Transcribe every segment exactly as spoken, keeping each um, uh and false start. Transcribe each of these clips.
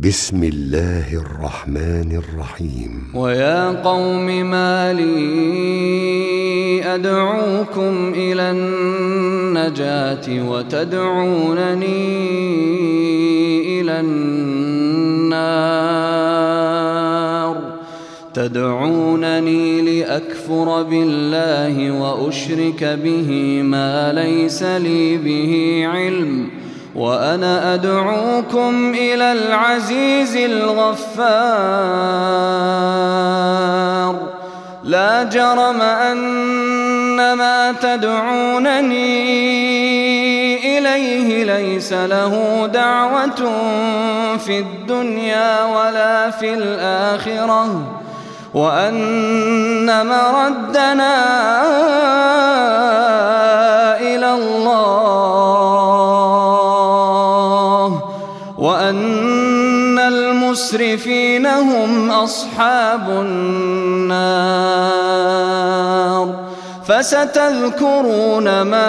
بسم الله الرحمن الرحيم. ويا قوم ما لي أدعوكم إلى النجاة وتدعونني إلى النار تدعونني لأكفر بالله وأشرك به ما ليس لي به علم وأنا أدعوكم إلى العزيز الغفار. لا جرم أن ما تدعونني إليه ليس له دعوة في الدنيا ولا في الآخرة وأن مردنا إلى الله وأن المسرفين هم أصحاب النار. فستذكرون ما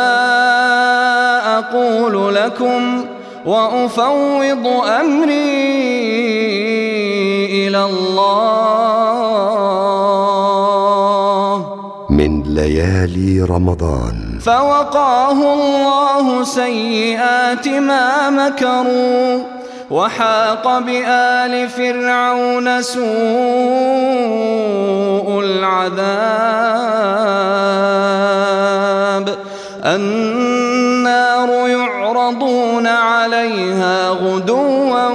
أقول لكم وأفوض أمري إلى الله. من ليالي رمضان. فوقاه الله سيئات ما مكروا وحاق بآل فرعون سوء العذاب. النار يعرضون عليها غدوا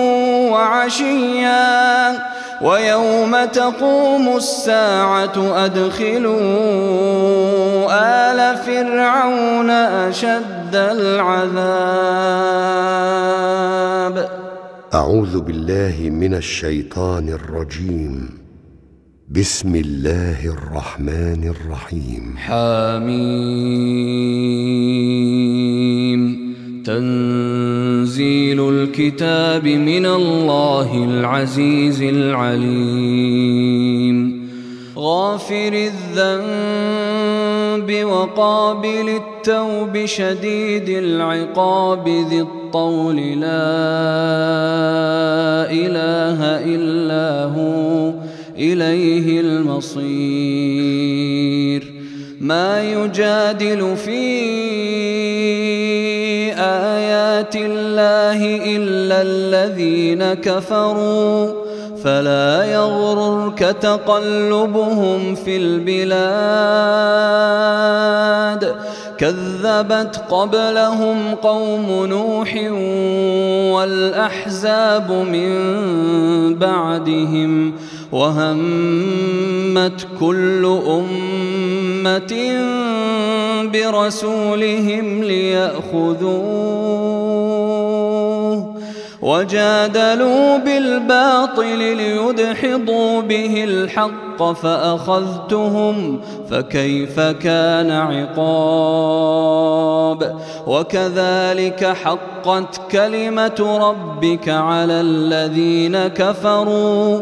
وعشيا ويوم تقوم الساعة أدخلوا آل فرعون أشد العذاب. أعوذ بالله من الشيطان الرجيم. بسم الله الرحمن الرحيم. حميم. تنزيل الكتاب من الله العزيز العليم. غافر الذنب وقابل التوب شديد العقاب ذي الطول لا إله إلا هو إليه المصير. ما يجادل في آيات الله إلا الذين كفروا فلا يغررك تقلبهم في البلاد. كذبت قبلهم قوم نوح والأحزاب من بعدهم وهمت كل أمة برسولهم ليأخذوه وجادلوا بالباطل ليدحضوا به الحق فأخذتهم فكيف كان عقاب. وكذلك حقت كلمة ربك على الذين كفروا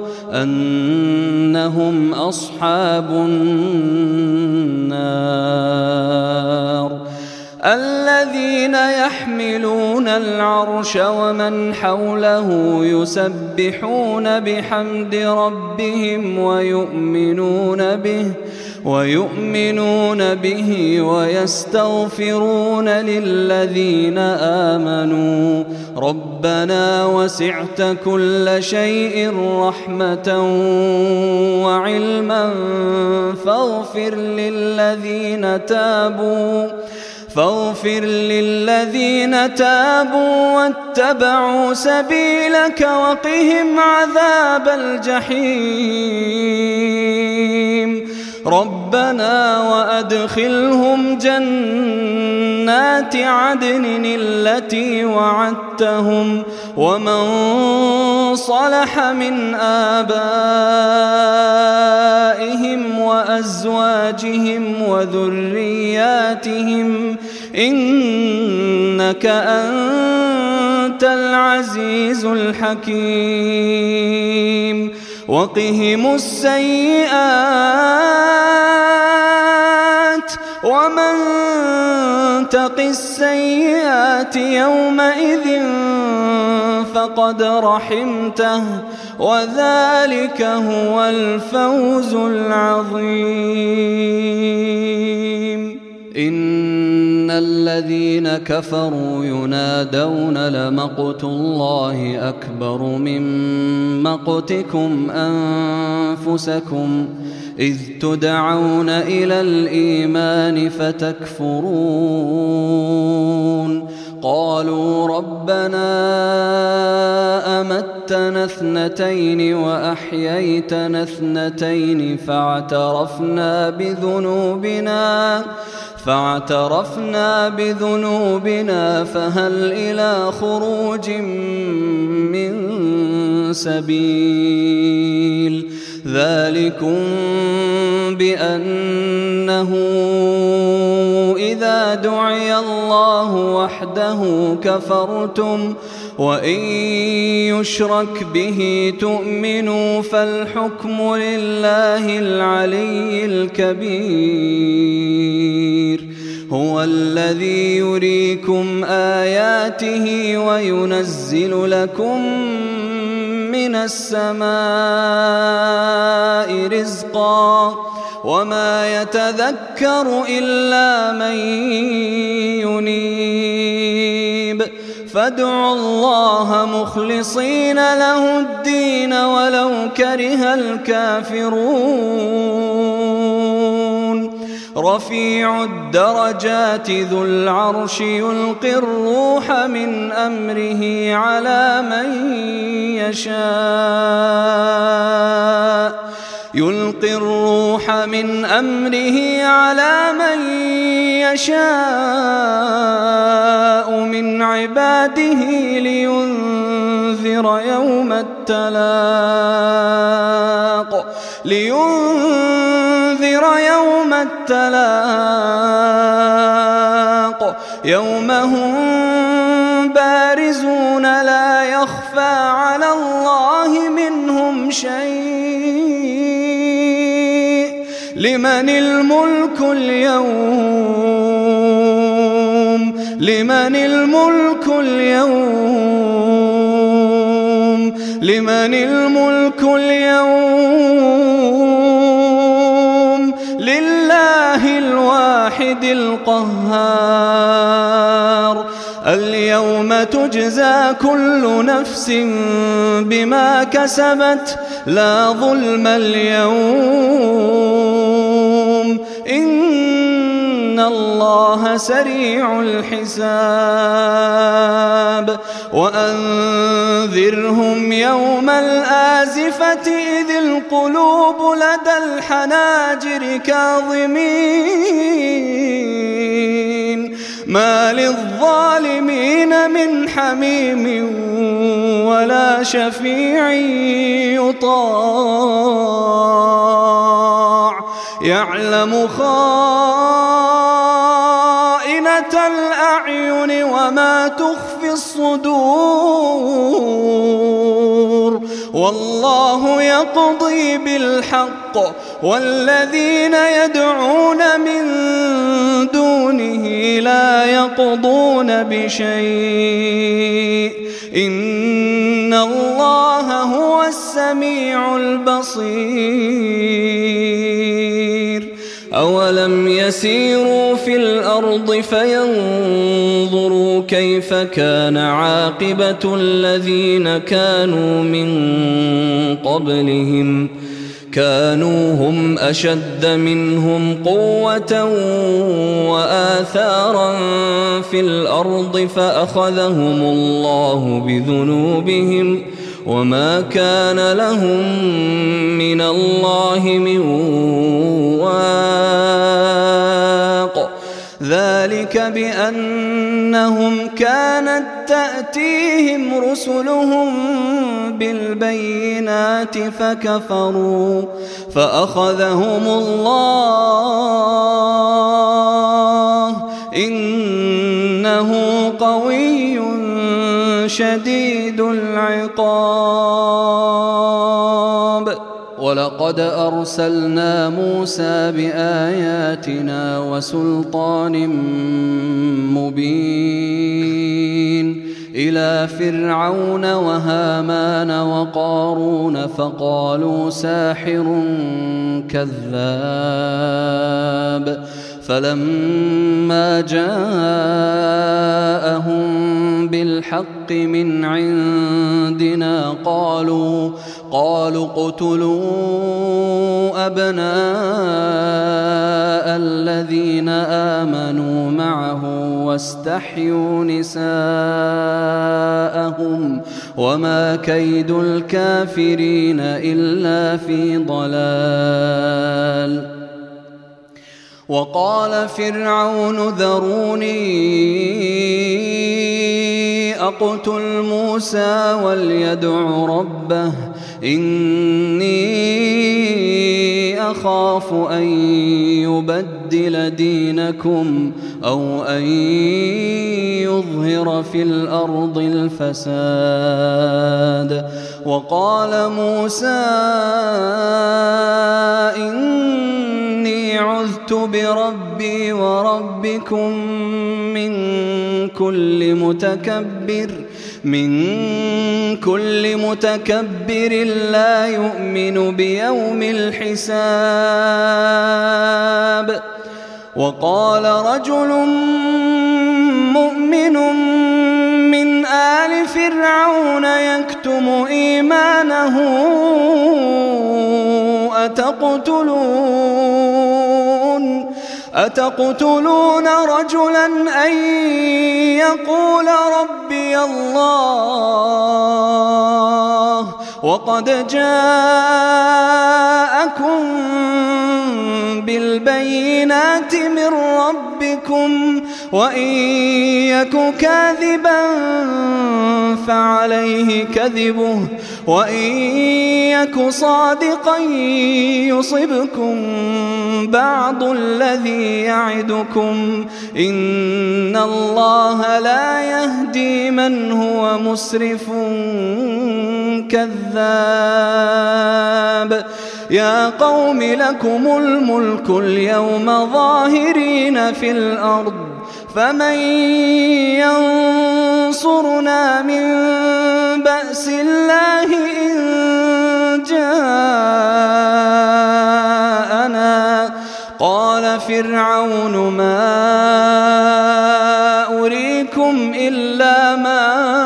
أنهم أصحاب النار. الذين يحملون العرش ومن حوله يسبحون بحمد ربهم ويؤمنون به ويؤمنون به ويستغفرون للذين آمنوا ربنا وسعت كل شيء رحمة وعلما فاغفر للذين تابوا فاغفر للذين تابوا واتبعوا سبيلك وقهم عذاب الجحيم. ربنا وأدخلهم جنات عدن التي وعدتهم ومن صلح من آبائهم وأزواجهم وذرياتهم إنك أنت العزيز الحكيم. وقهم السيئات ومن تق السيئات يومئذ فقد رحمته وذلك هو الفوز العظيم. إن الذين كفروا ينادون لمقت الله أكبر من مقتكم أنفسكم إذ تدعون إلى الإيمان فتكفرون. قالوا ربنا أمتنا اثنتين وأحييتنا اثنتين فاعترفنا بذنوبنا فاعترفنا بذنوبنا فهل إلى خروج من سبيل. ذلكم بأنه إذا دعي الله وحده كفرتم وإن يشرك به تؤمنوا فالحكم لله العلي الكبير. هو الذي يريكم آياته وينزل لكم من السماء رزقا وما يتذكر إلا من ينيب. فادعوا الله مخلصين له الدين ولو كره الكافرون. رفيع الدرجات ذو العرش يلقي الروح من أمره على من يشاء يلقي الروح من أمره على من يشاء من عباده لينذر يوم التلاق لينذر يوم التلاق يوم هم بارزون لا يخفى على الله منهم شيء. لمن الملك اليوم لمن الملك اليوم لمن الملك اليوم لله الواحد القهار. اليوم تجزى كل نفس بما كسبت لا ظلم اليوم إن الله سريع الحساب. وأنذرهم يوم الآزفة إذ القلوب لدى الحناجر كاظمين ما للظالمين من حميم ولا شفيع يطاع يعلم خائنة الأعين وما تخفي الصدور. والله يقضي بالحق والذين يدعون من دونه لا يقضون بشيء إن الله هو السميع البصير. أولم يسيروا في الأرض فينظروا كيف كان عاقبة الذين كانوا من قبلهم كانوا هم أشد منهم قوة وآثارا في الأرض فأخذهم الله بذنوبهم وما كان لهم من الله من واق. ذلك بأنهم كانت تأتيهم رسلهم بالبينات فكفروا فأخذهم الله إنه قوي شديد العقاب. ولقد ولقد أرسلنا موسى بآياتنا وسلطان مبين إلى فرعون وهامان وقارون فقالوا ساحر كذاب فلما جاءهم بالحق من عندنا قالوا قالوا اقتلوا أبناء الذين آمنوا معه واستحيوا نساءهم وما كيد الكافرين إلا في ضلال. وقال فرعون ذروني أقتل موسى وليدع ربه إني أخاف أن يبدل دينكم أو أن يظهر في الأرض الفساد. وقال موسى إني عذت بربي وربكم من كل متكبر من كل متكبر لا يؤمن بيوم الحساب. وقال رجل مؤمن من آل فرعون يكتم إيمانه أتقتلون أتقتلون رجلا أن يقول ربي الله وقد جاءكم بالبينات من ربكم وإن يك كاذبا فعليه كذبه وإن يك صادقا يصبكم بعض الذي يعدكم إن الله لا يهدي من هو مسرف كذاب. يا قوم لكم الملك اليوم ظاهرين في الأرض فمن ينصرنا من بأس الله إن جاءنا. قال فرعون ما أريكم إلا ما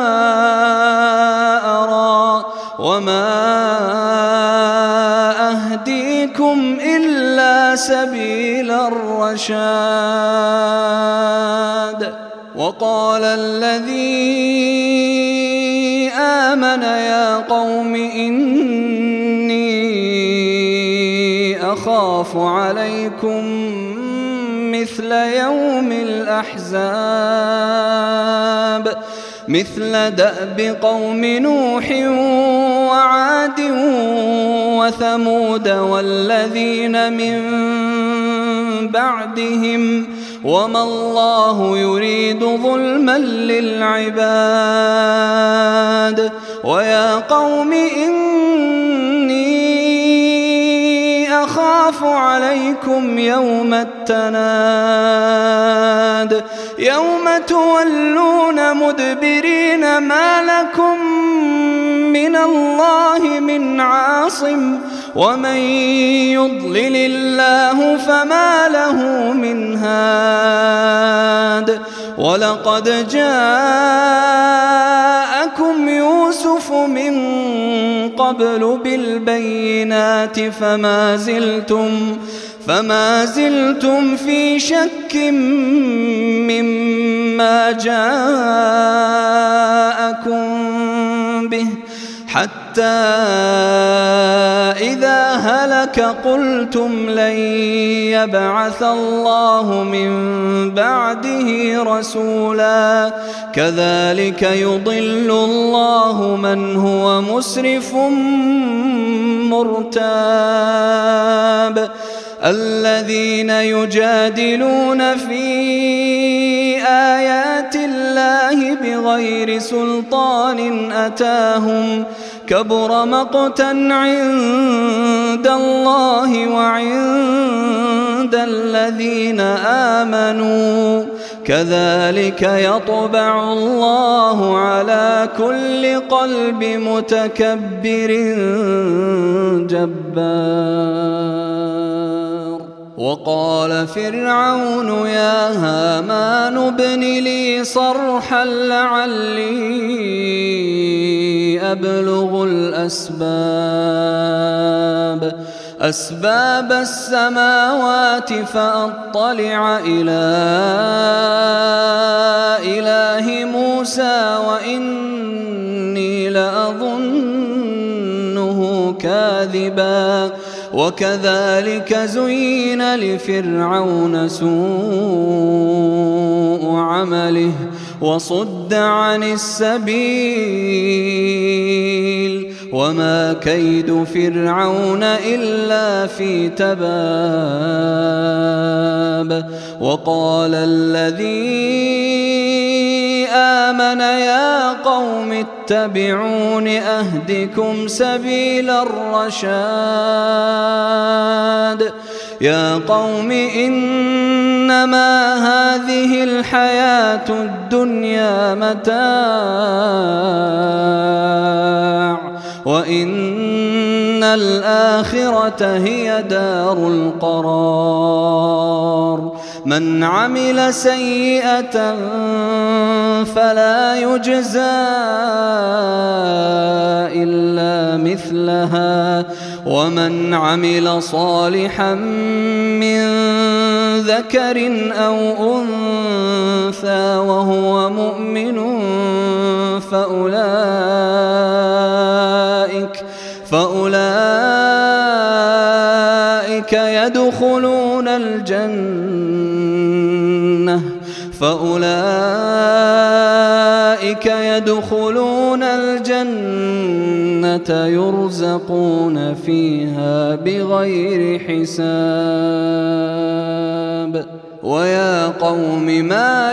أرى وما أهديكم إلا سبيل الرشاد. وقال الذي آمن يا قوم إني أخاف عليكم مثل يوم الأحزاب مثل دأب قوم نوح وعاد وثمود والذين من بعدهم وما الله يريد ظلما للعباد. ويا قوم إني أخاف عليكم يوم التناد يوم تولون مدبرين ما لكم من الله من عاصم ومن يضلل الله فما له من هاد. ولقد جاءكم يوسف من قبل بالبينات فما زلتم فما زلتم في شك مما جاءكم به حتى إذا هلك قلتم لن يبعث الله من بعده رسولا كذلك يضل الله من هو مسرف مرتاب. الذين يجادلون في آيات الله بغير سلطان أتاهم كبر مقتا عند عند الله وعند الذين آمنوا كذلك يطبع الله على كل قلب متكبر جبار. وقال فرعون يا هامان ابن لي صرحا لعلي أبلغ الأسباب أسباب السماوات فأطلع إلى إله موسى وإني لأظنه كاذبا. وكذلك زين لفرعون سوء عمله وصد عن السبيل وما كيد فرعون إلا في تباب. وقال الذي آمن يا قوم اتبعون أهدكم سبيل الرشاد. يا قوم إنما هذه الحياة الدنيا متاع وإن الآخرة هي دار القرار. من عمل سيئة فلا يجزى إلا مثلها ومن عمل صالحا من ذكر أو أنثى وهو مؤمن فأولئك فأولئك يدخلون الجنة فأولئك يدخلون الجنة يرزقون فيها بغير حساب. ويا قوم ما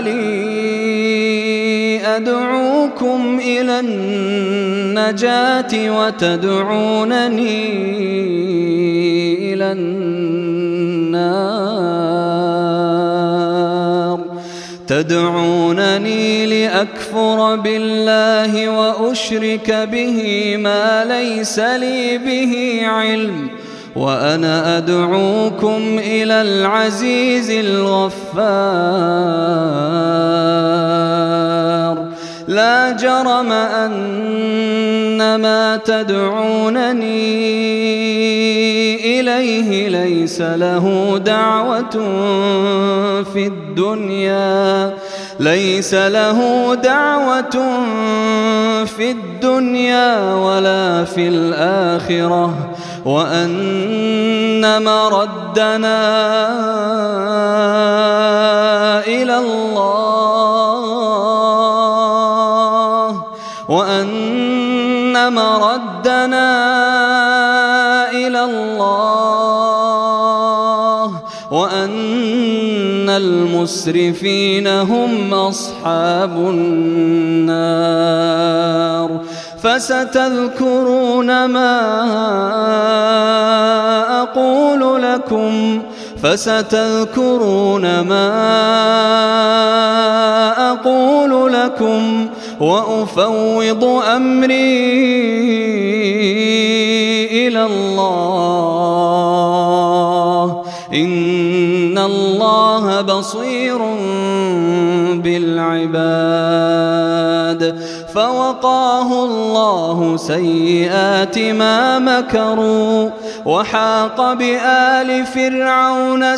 لي أدعوكم إلى النجاة وتدعونني إلى النار تدعونني لأكفر بالله وأشرك به ما ليس لي به علم وأنا أدعوكم إلى العزيز الغفار. لا جرم أن ما تدعونني إليه ليس له دعوة في الدنيا ليس له دعوة في الدنيا ولا في الآخرة وأن مردنا إلى الله وأن مردنا إلى الله وأن المسرفين هم أصحاب النار. فستذكرون ما أقول لكم فستذكرون ما أقول لكم وأفوض أمري إلى الله إن الله بصير بالعباد. فوقاه الله سيئات ما مكروا وحاق بآل فرعون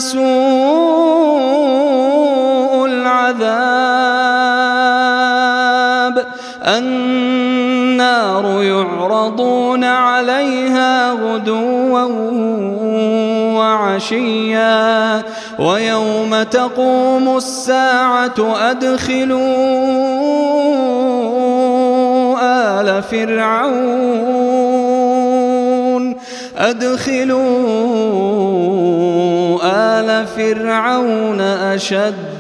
سوء العذاب. النار يعرضون عليها غدوا وعشيا ويوم تقوم الساعة أدخلوا آل فرعون أدخلوا آل فرعون أشد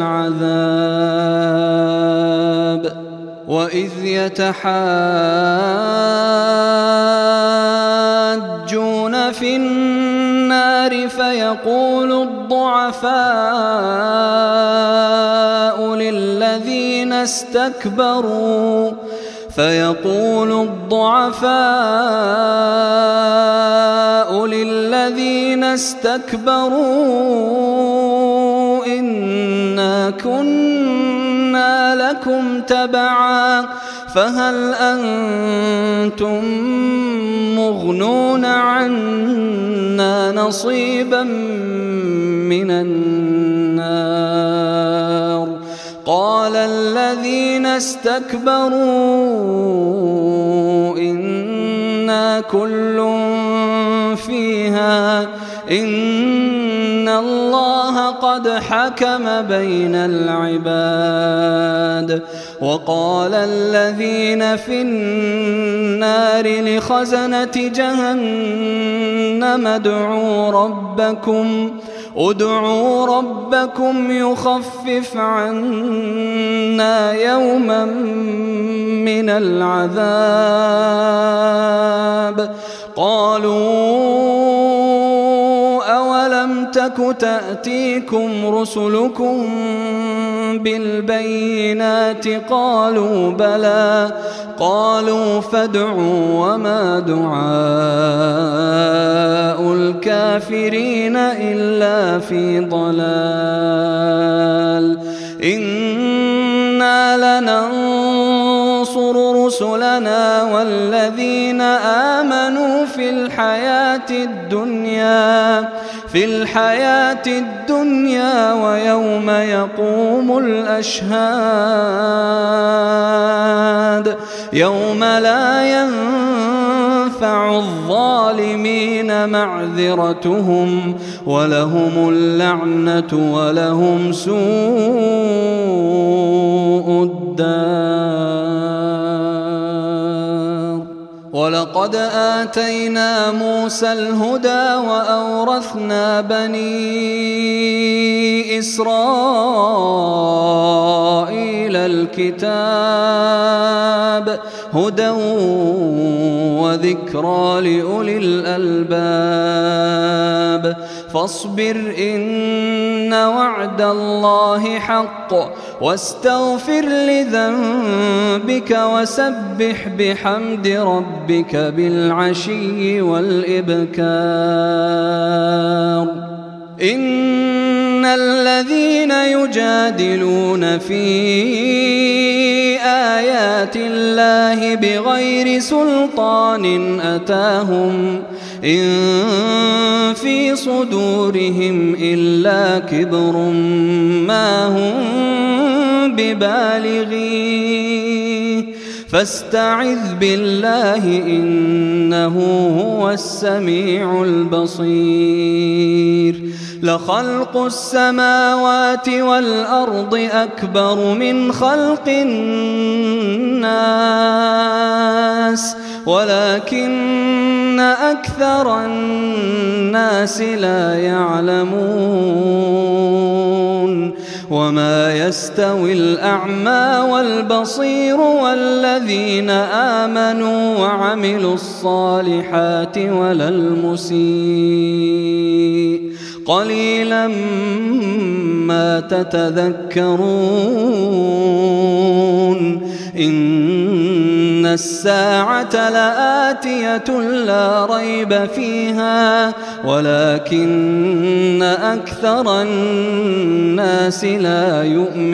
العذاب. وإذ يتحاجون في النار فيقول الضعفاء للذين استكبروا فيقول الضعفاء للذين استكبروا إنا كنا لكم تبعا فهل أنتم مغنون عنا نصيبا من النار قال الذين استكبروا إنا كل فيها إن الله قد حكم بين العباد وقال الذين في النار لخزنة جهنم ادعوا ربكم ادعوا ربكم يخفف عنا يوما من العذاب قالوا أولم تك تأتيكم رسلكم بالبينات قالوا بلى قالوا فادعوا وما دعاء الكافرين إلا في ضلال إنا لننصر رسلنا والذين آمنوا في الحياة الدنيا في الحياة الدنيا ويوم يقوم الأشهاد يوم لا ينفع الظالمين معذرتهم ولهم اللعنة ولهم سوء الدار ولقد آتينا موسى الهدى وأورثنا بني إسرائيل الكتاب هدى وذكرى لأولي الألباب فاصبر إن وعد الله حق واستغفر لذنبك وسبح بحمد ربك بالعشي والإبكار إن الذين يجادلون في آيات الله بغير سلطان أتاهم إن في صدورهم إلا كبر ما هم ببالغيه فاستعذ بالله إنه هو السميع البصير لخلق السماوات والأرض أكبر من خلق الناس ولكن أكثر الناس لا يعلمون وما يستوي الأعمى والبصير والذين آمنوا وعملوا الصالحات ولا المسيء قليلا ما تتذكرون إن الساعة لآتية لا ريب فيها ولكن أكثر الناس لا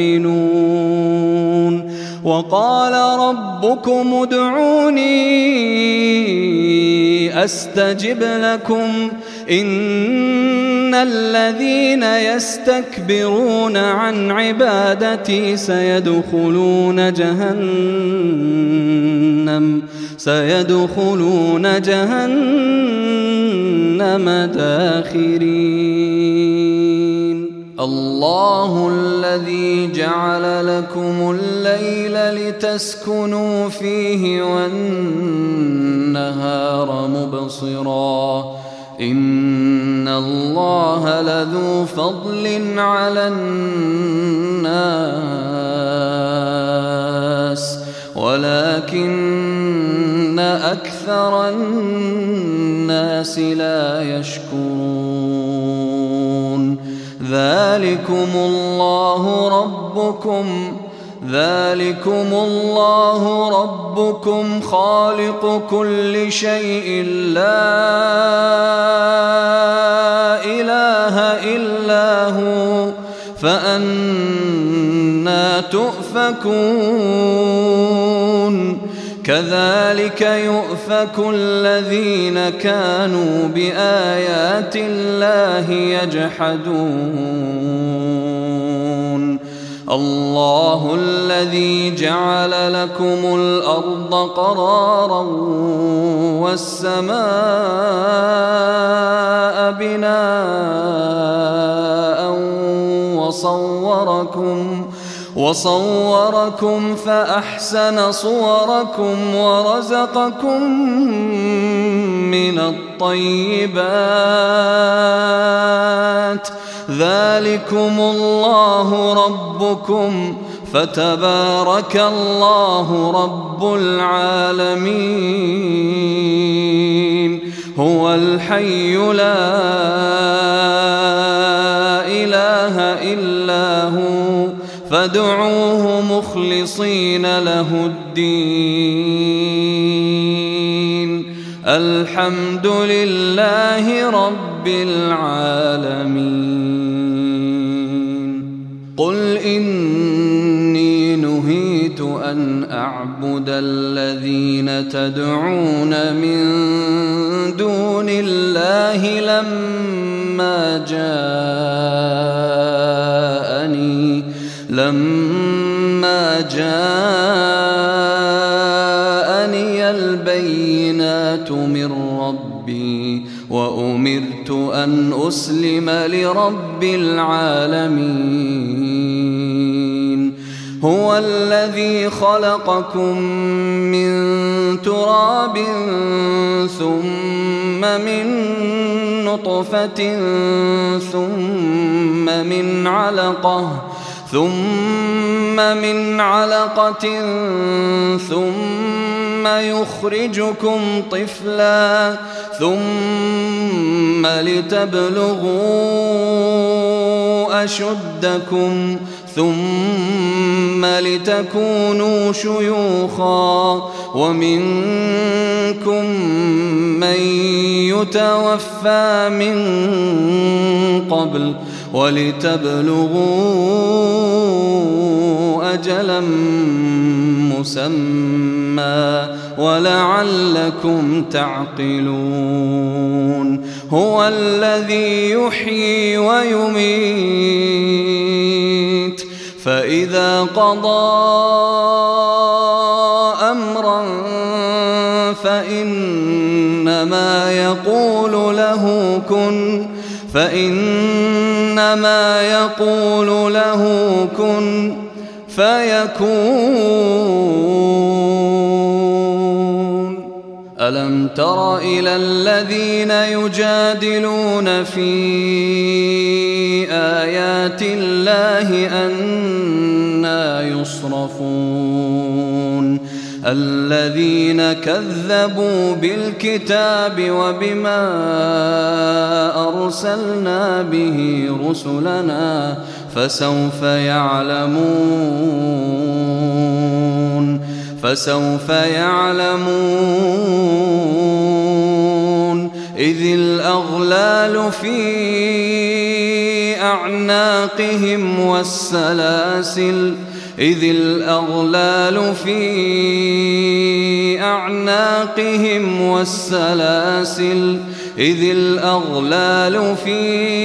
يؤمنون وقال ربكم ادعوني أستجب لكم إن الذين يستكبرون عن عبادتي سيدخلون جهنم سيدخلون جهنم داخرين الله الذي جعل لكم الليل لتسكنوا فيه والنهار مبصرا إن الله لذو فضل على الناس ولكن أكثر أكثر الناس لا يشكرون ذلكم الله ربكم ذلكم الله ربكم خالق كل شيء لا إله إلا هو فأنى تؤفكون كذلك يؤفك الذين كانوا بآيات الله يجحدون الله الذي جعل لكم الأرض قرارا والسماء بناء وصوركم وصوركم فأحسن صوركم ورزقكم من الطيبات ذلكم الله ربكم فتبارك الله رب العالمين هو الحي لا إله إلا هو فادعوه مخلصين له الدين الحمد لله رب العالمين قل إني نهيت أن أعبد الذين تدعون من دون الله لما جاءني لما جاءني البينات من ربي وأمرت أن أسلم لرب العالمين هو الذي خلقكم من تراب ثم من نطفة ثم من علقة ثم من علقة ثم يخرجكم طفلا ثم لتبلغوا أشدكم ثم لتكونوا شيوخا ومنكم من يتوفى من قبل ولتبلغوا أجلا مسمى ولعلكم تعقلون هو الذي يحيي ويميت فإذا قضى أمرا فإنما يقول له كن فإنما يقول له كن فيكون ألم تر إلى الذين يجادلون في آيات الله أنى يصرفون الذين كذبوا بالكتاب وبما أرسلنا به رسلنا فسوف يعلمون فسوف يعلمون إذ الأغلال في أعناقهم والسلاسل إذ الأغلال في أعناقهم والسلاسل إذ الأغلال في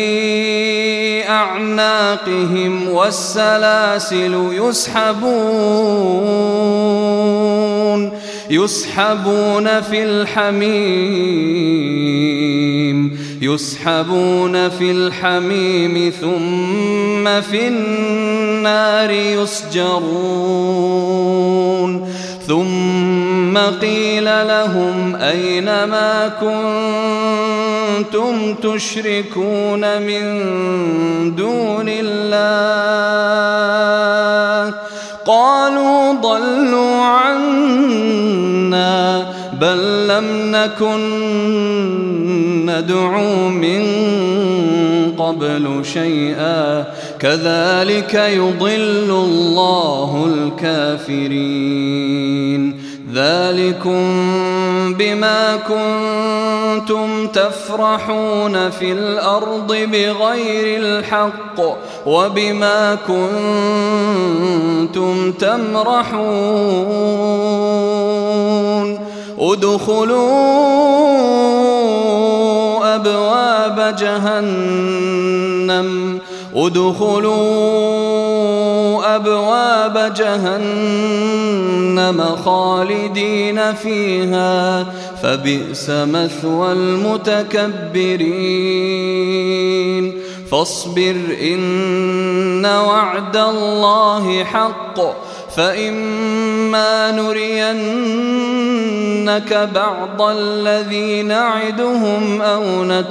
أعناقهم والسلاسل يسحبون يسحبون في الحميم يسحبون في الحميم ثم في النار يسجرون ثم قيل لهم أين ما كنتم تشركون من دون الله قالوا ضلوا عنا بل لم نكن ندعو من قبل شيئا كذلك يضل الله الكافرين ذلكم بما كنتم تفرحون في الأرض بغير الحق وبما كنتم تمرحون ادخلوا أبواب جهنم ادخلوا أبواب جهنم خالدين فيها فبئس مثوى المتكبرين فاصبر إن وعد الله حق فإما نرينك بعض الذي نعدهم أو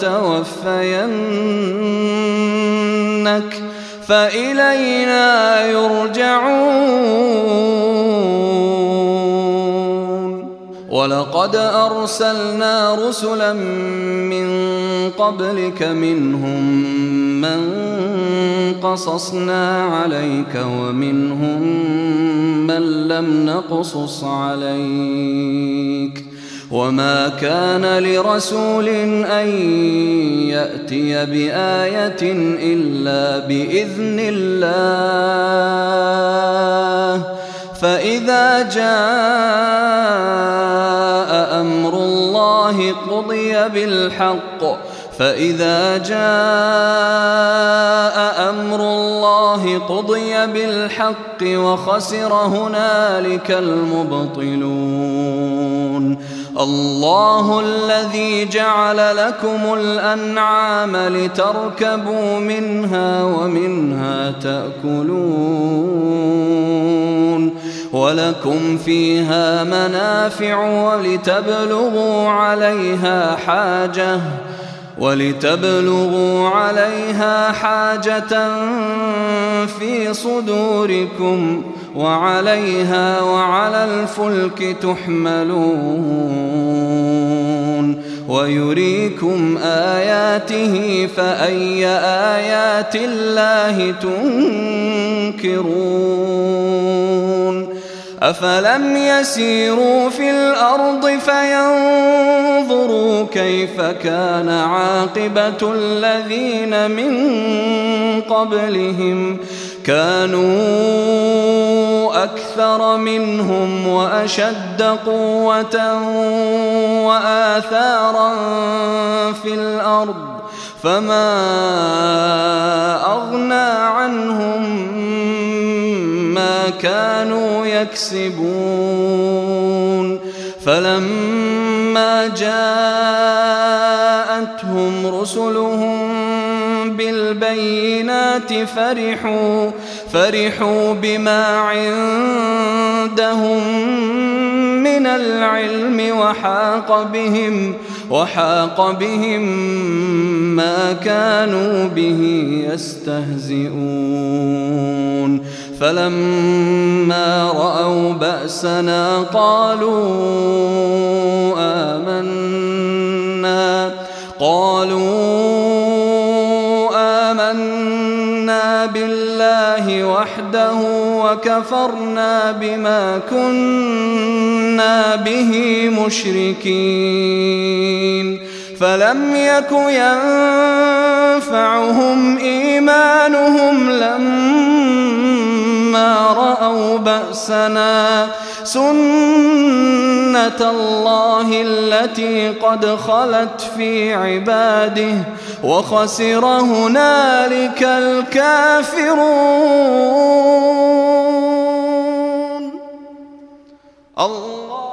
نتوفينك فإلينا يرجعون ولقد أرسلنا رسلا من قبلك منهم من قصصنا عليك ومنهم من لم نقصص عليك وما كان لرسول أن يأتي بآية إلا بإذن الله فإذا جاء أمر الله قضي بالحق فإذا جاء أمر الله قضي بالحق وخسر هنالك المبطلون الله الذي جعل لكم الأنعام لتركبوا منها ومنها تأكلون ولكم فيها منافع ولتبلغوا عليها حاجة ولتبلغوا عليها حاجة في صدوركم وعليها وعلى الفلك تحملون ويريكم آياته فأي آيات الله تنكرون أفلم يسيروا في الأرض فينظروا كيف كان عاقبة الذين من قبلهم كانوا أكثر منهم وأشد قوة وآثارا في الأرض فما أغنى عنهم ما كانوا يكسبون فلما جاءتهم رسلهم بالبينات فرحوا فرحوا بما عندهم من العلم وحاق بهم وحاق بهم ما كانوا به يستهزئون فلما رأوا بأسنا قالوا آمنا قالوا آمنا بالله وحده وكفرنا بما كنا به مشركين فلم يك ينفعهم إيمانهم لما رأوا بأسنا سنة الله التي قد خلت في عباده وخسر هنالك الكافرون الله